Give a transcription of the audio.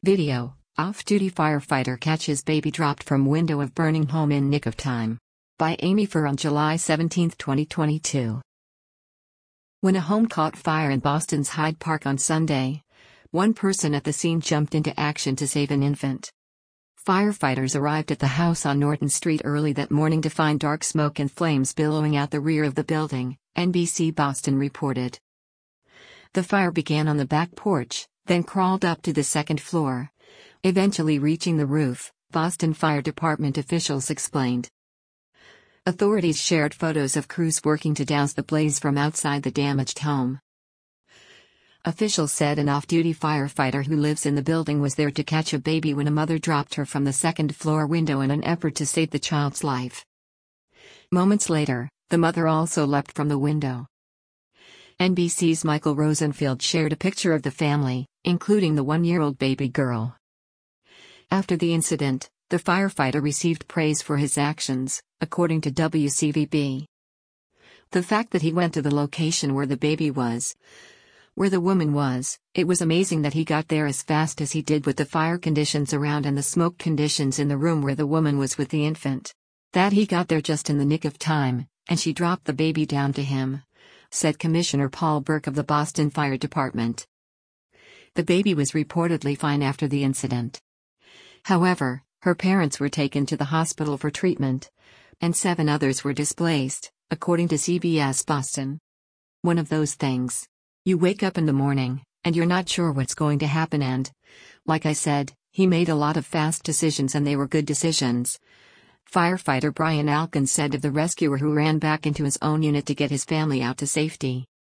Video: Off-duty firefighter catches baby dropped from window of burning home in nick of time. By Amy Furr on July 17, 2022. When a home caught fire in Boston's Hyde Park on Sunday, one person at the scene jumped into action to save an infant. Firefighters arrived at the house on Norton Street early that morning to find dark smoke and flames billowing out the rear of the building, NBC Boston reported. The fire began on the back porch, then crawled up to the second floor, eventually reaching the roof, Boston Fire Department officials explained. Authorities shared photos of crews working to douse the blaze from outside the damaged home. Officials said an off-duty firefighter who lives in the building was there to catch a baby when a mother dropped her from the second-floor window in an effort to save the child's life. Moments later, the mother also leapt from the window. NBC's Michael Rosenfield shared a picture of the family, including the one-year-old baby girl. After the incident, the firefighter received praise for his actions, according to WCVB. The fact that he went to the location where the baby was, where the woman was, it was amazing that he got there as fast as he did with the fire conditions around and the smoke conditions in the room where the woman was with the infant. That he got there just in the nick of time, and she dropped the baby down to him, said Commissioner Paul Burke of the Boston Fire Department. The baby was reportedly fine after the incident. However, her parents were taken to the hospital for treatment, and 7 others were displaced, according to CBS Boston. One of those things. You wake up in the morning, and you're not sure what's going to happen and, like I said, he made a lot of fast decisions and they were good decisions. Firefighter Brian Alkin said of the rescuer who ran back into his own unit to get his family out to safety.